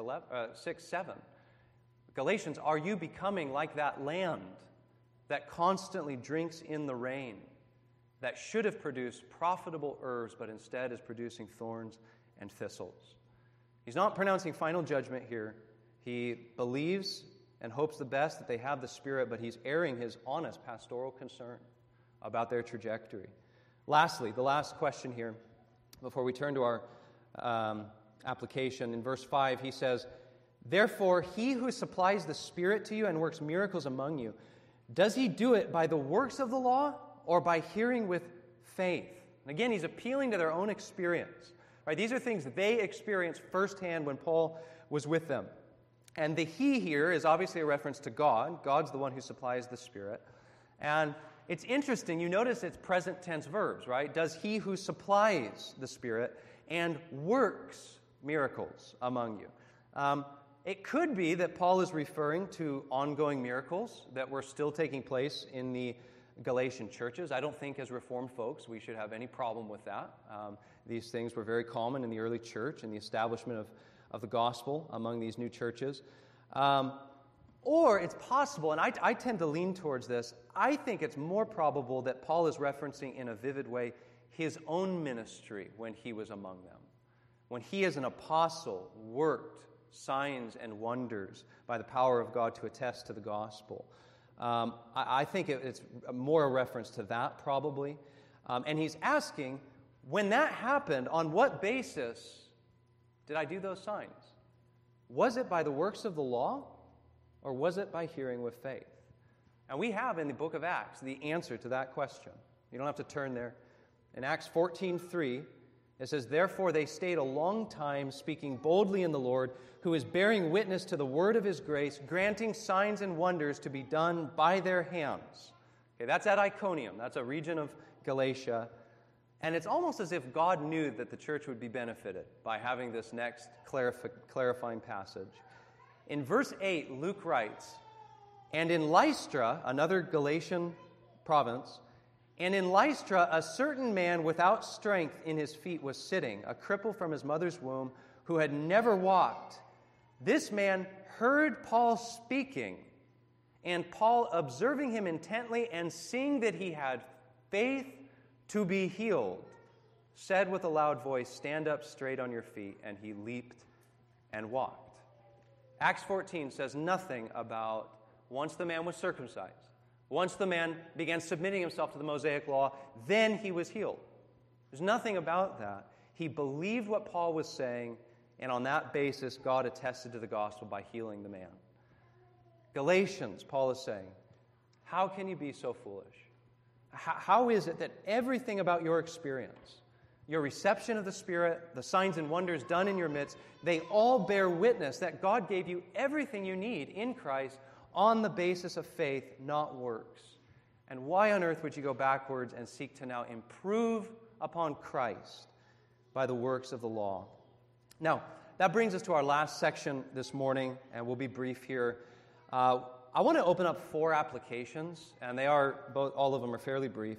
S1: 6:7. Galatians, are you becoming like that land that constantly drinks in the rain, that should have produced profitable herbs, but instead is producing thorns and thistles? He's not pronouncing final judgment here. He believes and hopes the best that they have the Spirit, but he's airing his honest pastoral concern about their trajectory. Lastly, the last question here, before we turn to our application, in verse 5, he says, "Therefore, he who supplies the Spirit to you and works miracles among you, does he do it by the works of the law or by hearing with faith?" And again, he's appealing to their own experience. Right? These are things they experienced firsthand when Paul was with them. And the he here is obviously a reference to God. God's the one who supplies the Spirit. And it's interesting, you notice it's present tense verbs, right? Does he who supplies the Spirit and works miracles among you? It could be that Paul is referring to ongoing miracles that were still taking place in the Galatian churches. I don't think as Reformed folks we should have any problem with that. These things were very common in the early church and the establishment of the gospel among these new churches. Or it's possible, and I tend to lean towards this, I think it's more probable that Paul is referencing in a vivid way his own ministry when he was among them. When he as an apostle worked signs and wonders by the power of God to attest to the gospel. I think it's more a reference to that probably. And he's asking, when that happened, on what basis did I do those signs? Was it by the works of the law, or was it by hearing with faith? And we have in the book of Acts the answer to that question. You don't have to turn there. In Acts 14:3, it says, "Therefore they stayed a long time, speaking boldly in the Lord, who is bearing witness to the word of his grace, granting signs and wonders to be done by their hands." Okay, that's at Iconium. That's a region of Galatia. And it's almost as if God knew that the church would be benefited by having this next clarifying passage. In verse 8, Luke writes, "And in Lystra," another Galatian province, "and in Lystra a certain man without strength in his feet was sitting, a cripple from his mother's womb, who had never walked. This man heard Paul speaking, and Paul, observing him intently and seeing that he had faith to be healed, said with a loud voice, 'Stand up straight on your feet,' and he leaped and walked." Acts 14 says nothing about once the man was circumcised, once the man began submitting himself to the Mosaic law, then he was healed. There's nothing about that. He believed what Paul was saying, and on that basis, God attested to the gospel by healing the man. Galatians, Paul is saying, how can you be so foolish? How is it that everything about your experience, your reception of the Spirit, the signs and wonders done in your midst, they all bear witness that God gave you everything you need in Christ on the basis of faith, not works? And why on earth would you go backwards and seek to now improve upon Christ by the works of the law? Now, that brings us to our last section this morning, and we'll be brief here. I want to open up 4 applications, and all of them are fairly brief.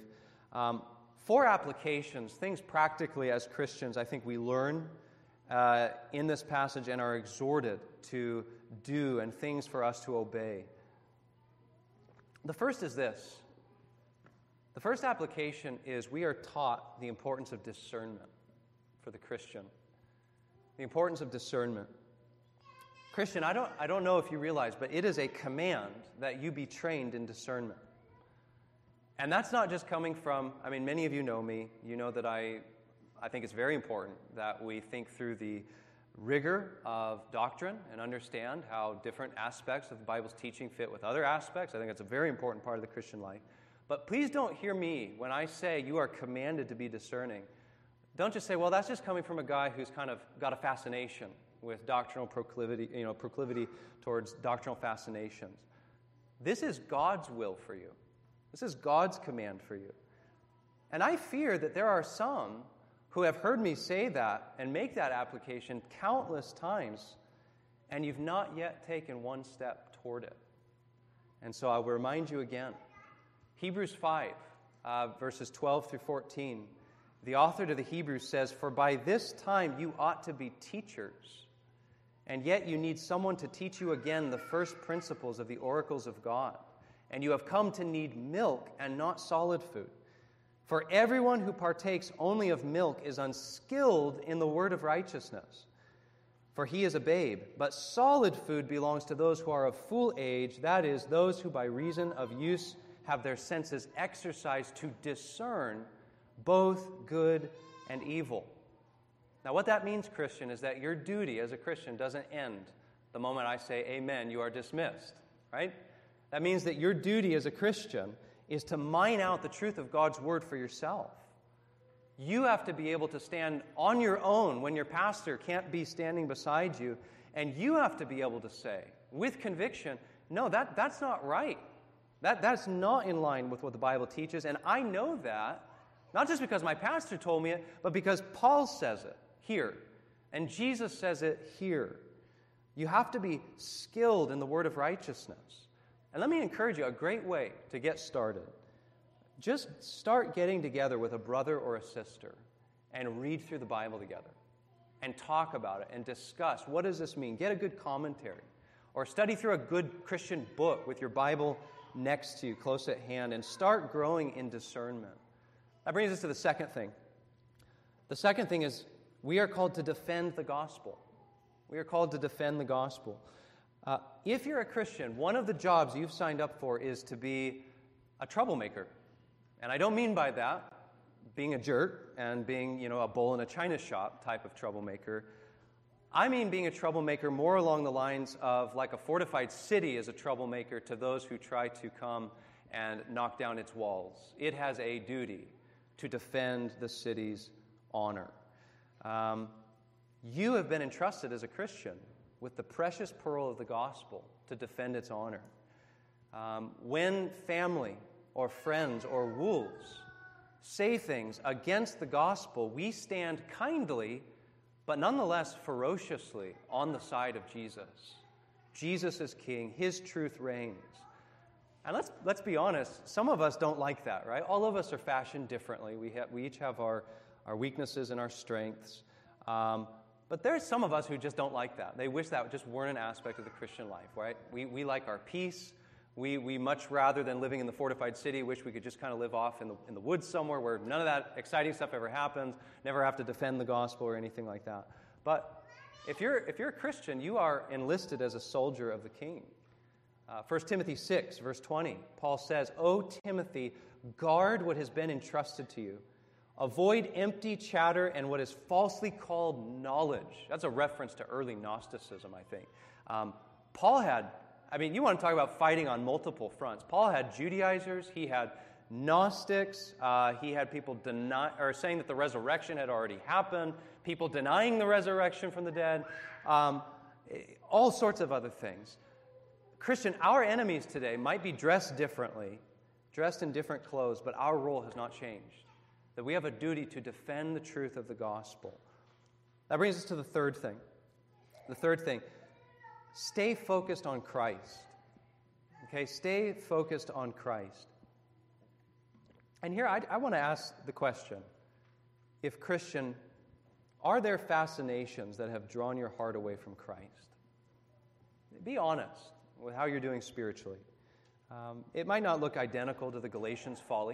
S1: 4 applications, things practically as Christians I think we learn in this passage and are exhorted to do, and things for us to obey. The first is this. The first application is we are taught the importance of discernment for the Christian. The importance of discernment. Christian, I don't know if you realize, but it is a command that you be trained in discernment. And that's not just coming from, many of you know me. You know that I think it's very important that we think through the rigor of doctrine and understand how different aspects of the Bible's teaching fit with other aspects. I think it's a very important part of the Christian life. But please don't hear me when I say you are commanded to be discerning. Don't just say, well, that's just coming from a guy who's kind of got a fascination with doctrinal proclivity towards doctrinal fascinations. This is God's will for you. This is God's command for you. And I fear that there are some who have heard me say that and make that application countless times, and you've not yet taken one step toward it. And so I will remind you again. Hebrews 5, verses 12 through 14. The author to the Hebrews says, "For by this time you ought to be teachers, and yet you need someone to teach you again the first principles of the oracles of God. And you have come to need milk and not solid food. For everyone who partakes only of milk is unskilled in the word of righteousness, for he is a babe. But solid food belongs to those who are of full age, that is, those who by reason of use have their senses exercised to discern both good and evil." Now, what that means, Christian, is that your duty as a Christian doesn't end the moment I say, "Amen," you are dismissed, right? That means that your duty as a Christian is to mine out the truth of God's word for yourself. You have to be able to stand on your own when your pastor can't be standing beside you, and you have to be able to say, with conviction, "No, that's not right. That's not in line with what the Bible teaches," and I know that, not just because my pastor told me it, but because Paul says it here, and Jesus says it here. You have to be skilled in the word of righteousness. And let me encourage you, a great way to get started. Just start getting together with a brother or a sister and read through the Bible together and talk about it and discuss, what does this mean? Get a good commentary. Or study through a good Christian book with your Bible next to you, close at hand, and start growing in discernment. That brings us to the second thing. The second thing is we are called to defend the gospel. We are called to defend the gospel. If you're a Christian, one of the jobs you've signed up for is to be a troublemaker. And I don't mean by that being a jerk and being, a bull in a china shop type of troublemaker. I mean being a troublemaker more along the lines of like a fortified city is a troublemaker to those who try to come and knock down its walls. It has a duty to defend the city's honor. You have been entrusted as a Christian with the precious pearl of the gospel to defend its honor. When family or friends or wolves say things against the gospel, we stand kindly, but nonetheless ferociously on the side of Jesus. Jesus is king. His truth reigns. And let's be honest, some of us don't like that, right? All of us are fashioned differently. We each have our weaknesses and our strengths. But there's some of us who just don't like that. They wish that just weren't an aspect of the Christian life, right? We like our peace. We much rather than living in the fortified city, wish we could just kind of live off in the woods somewhere where none of that exciting stuff ever happens, never have to defend the gospel or anything like that. But if you're a Christian, you are enlisted as a soldier of the King. 1 Timothy 6, verse 20, Paul says, "O Timothy, guard what has been entrusted to you. Avoid empty chatter and what is falsely called knowledge." That's a reference to early Gnosticism, I think. Paul had, you want to talk about fighting on multiple fronts. Paul had Judaizers, he had Gnostics, he had people saying that the resurrection had already happened, people denying the resurrection from the dead, all sorts of other things. Christian, our enemies today might be dressed differently, dressed in different clothes, but our role has not changed. That we have a duty to defend the truth of the gospel. That brings us to the third thing. The third thing, stay focused on Christ. Okay, stay focused on Christ. And here I want to ask the question, if Christian, are there fascinations that have drawn your heart away from Christ? Be honest with how you're doing spiritually. It might not look identical to the Galatians' folly.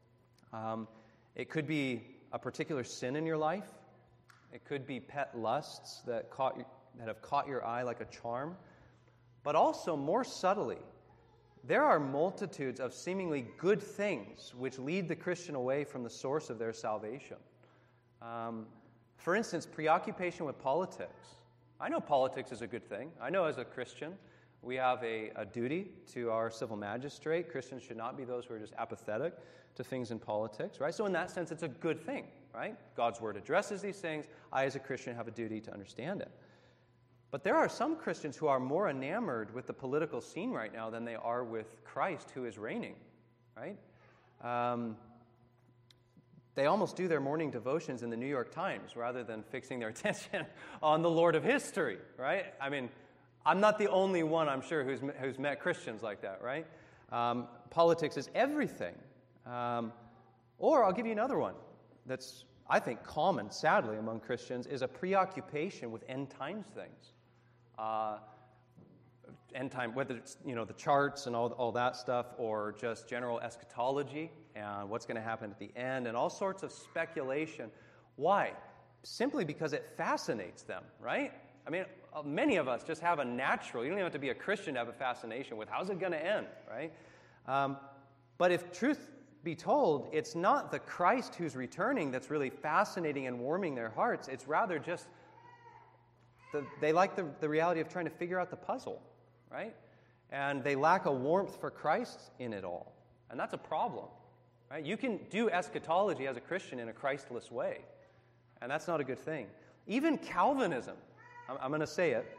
S1: It could be a particular sin in your life. It could be pet lusts that have caught your eye like a charm. But also, more subtly, there are multitudes of seemingly good things which lead the Christian away from the source of their salvation. For instance, preoccupation with politics. I know politics is a good thing. I know as a Christian, we have a duty to our civil magistrate. Christians should not be those who are just apathetic to things in politics, right? So in that sense, it's a good thing, right? God's Word addresses these things. I, as a Christian, have a duty to understand it. But there are some Christians who are more enamored with the political scene right now than they are with Christ, who is reigning, right? They almost do their morning devotions in the New York Times rather than fixing their attention on the Lord of history, right? I mean, I'm not the only one, I'm sure, who's met Christians like that, right? Politics is everything. Or I'll give you another one that's, I think, common, sadly, among Christians, is a preoccupation with end times things. End time, whether it's the charts and all that stuff, or just general eschatology and what's going to happen at the end, and all sorts of speculation. Why? Simply because it fascinates them, right? I mean, many of us just have a natural, you don't even have to be a Christian to have a fascination with how's it going to end, right? But if truth be told, it's not the Christ who's returning that's really fascinating and warming their hearts. It's rather just they like the reality of trying to figure out the puzzle, right? And they lack a warmth for Christ in it all. And that's a problem, right? You can do eschatology as a Christian in a Christless way, and that's not a good thing. Even Calvinism, I'm going to say it,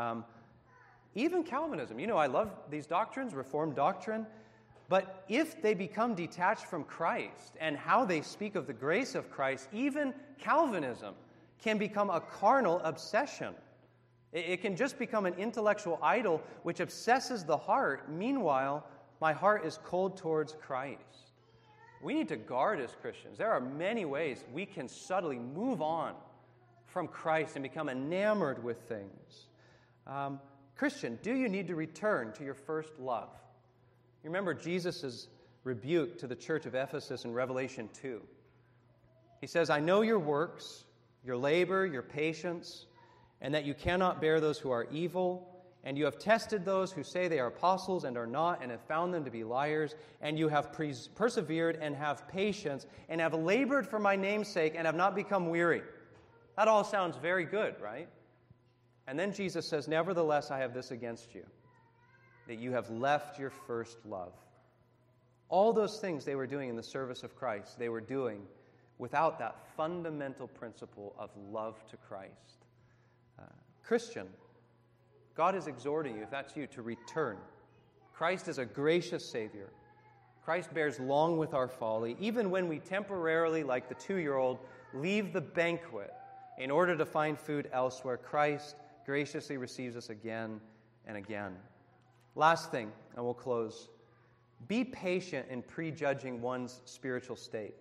S1: even Calvinism, I love these doctrines, Reformed doctrine, but if they become detached from Christ and how they speak of the grace of Christ, even Calvinism can become a carnal obsession. It can just become an intellectual idol which obsesses the heart. Meanwhile, my heart is cold towards Christ. We need to guard as Christians. There are many ways we can subtly move on from Christ and become enamored with things. Christian, do you need to return to your first love? You remember Jesus' rebuke to the church of Ephesus in Revelation 2. He says, I know your works, your labor, your patience, and that you cannot bear those who are evil, and you have tested those who say they are apostles and are not, and have found them to be liars, and you have persevered and have patience, and have labored for my name's sake, and have not become weary. That all sounds very good, right? And then Jesus says, nevertheless, I have this against you, that you have left your first love. All those things they were doing in the service of Christ, they were doing without that fundamental principle of love to Christ. Christian, God is exhorting you, if that's you, to return. Christ is a gracious Savior. Christ bears long with our folly, even when we temporarily, like the 2-year-old, leave the banquet in order to find food elsewhere. Christ graciously receives us again and again. Last thing, and we'll close. Be patient in prejudging one's spiritual state.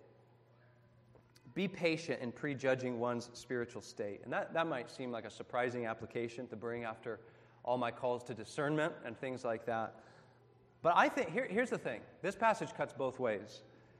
S1: Be patient in prejudging one's spiritual state. And that might seem like a surprising application to bring after all my calls to discernment and things like that. But I think, here's the thing. This passage cuts both ways.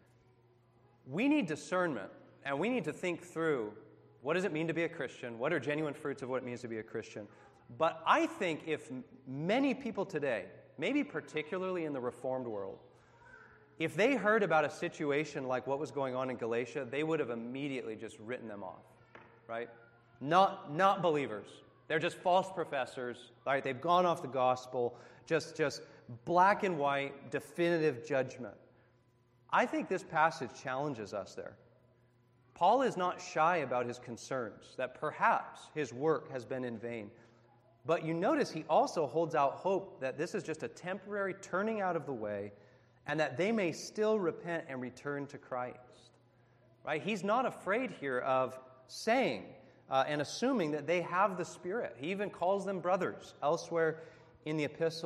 S1: We need discernment, and we need to think through, what does it mean to be a Christian? What are genuine fruits of what it means to be a Christian? But I think if many people today, maybe particularly in the Reformed world, if they heard about a situation like what was going on in Galatia, they would have immediately just written them off, right? Not believers. They're just false professors, right? They've gone off the gospel, just black and white, definitive judgment. I think this passage challenges us there. Paul is not shy about his concerns that perhaps his work has been in vain. But you notice he also holds out hope that this is just a temporary turning out of the way, and that they may still repent and return to Christ. Right? He's not afraid here of saying and assuming that they have the Spirit. He even calls them brothers elsewhere in the epistle.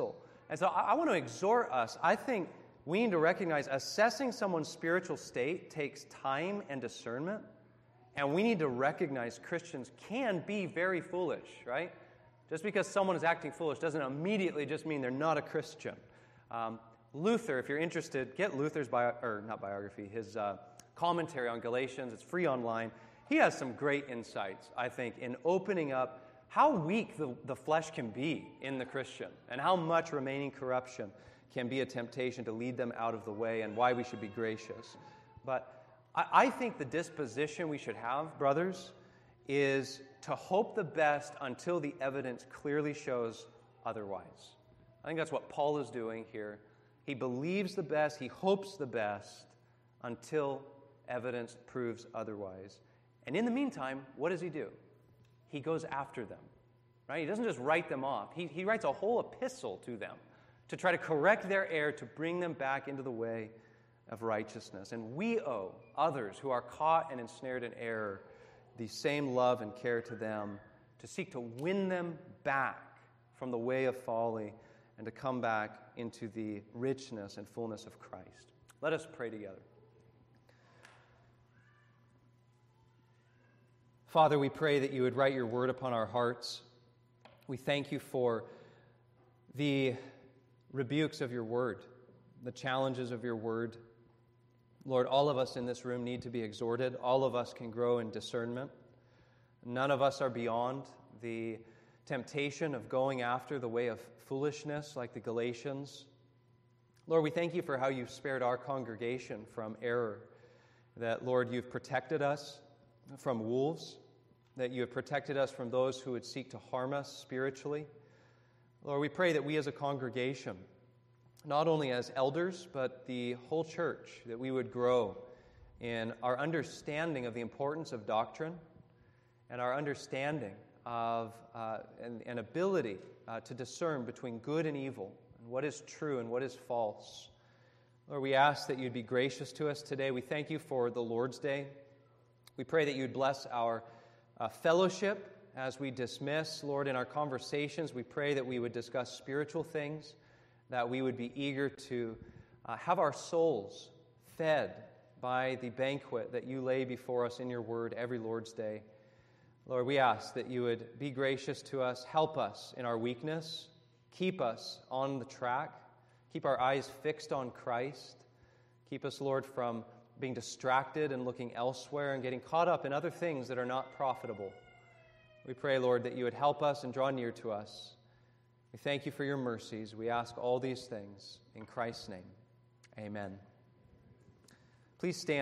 S1: And so I want to exhort us. I think we need to recognize assessing someone's spiritual state takes time and discernment. And we need to recognize Christians can be very foolish, right? Just because someone is acting foolish doesn't immediately just mean they're not a Christian. Luther, if you're interested, get Luther's his commentary on Galatians. It's free online. He has some great insights, I think, in opening up how weak the flesh can be in the Christian and how much remaining corruption can be a temptation to lead them out of the way and why we should be gracious. But I think the disposition we should have, brothers, is to hope the best until the evidence clearly shows otherwise. I think that's what Paul is doing here. He believes the best, he hopes the best until evidence proves otherwise. And in the meantime, what does he do? He goes after them, right? He doesn't just write them off. He writes a whole epistle to them to try to correct their error, to bring them back into the way of righteousness. And we owe others who are caught and ensnared in error the same love and care to them, to seek to win them back from the way of folly and to come back into the richness and fullness of Christ. Let us pray together. Father, we pray that you would write your word upon our hearts. We thank you for the rebukes of your word, the challenges of your word. Lord, all of us in this room need to be exhorted. All of us can grow in discernment. None of us are beyond the temptation of going after the way of foolishness like the Galatians. Lord, we thank you for how you've spared our congregation from error, that, Lord, you've protected us from wolves, that you have protected us from those who would seek to harm us spiritually. Lord, we pray that we as a congregation, not only as elders, but the whole church, that we would grow in our understanding of the importance of doctrine and our understanding of an ability to discern between good and evil, and what is true and what is false. Lord, we ask that you'd be gracious to us today. We thank you for the Lord's Day. We pray that you'd bless our fellowship as we dismiss. Lord, in our conversations, we pray that we would discuss spiritual things, that we would be eager to have our souls fed by the banquet that you lay before us in your word every Lord's Day. Lord, we ask that you would be gracious to us, help us in our weakness, keep us on the track, keep our eyes fixed on Christ, keep us, Lord, from being distracted and looking elsewhere and getting caught up in other things that are not profitable. We pray, Lord, that you would help us and draw near to us. We thank you for your mercies. We ask all these things in Christ's name. Amen. Please stand.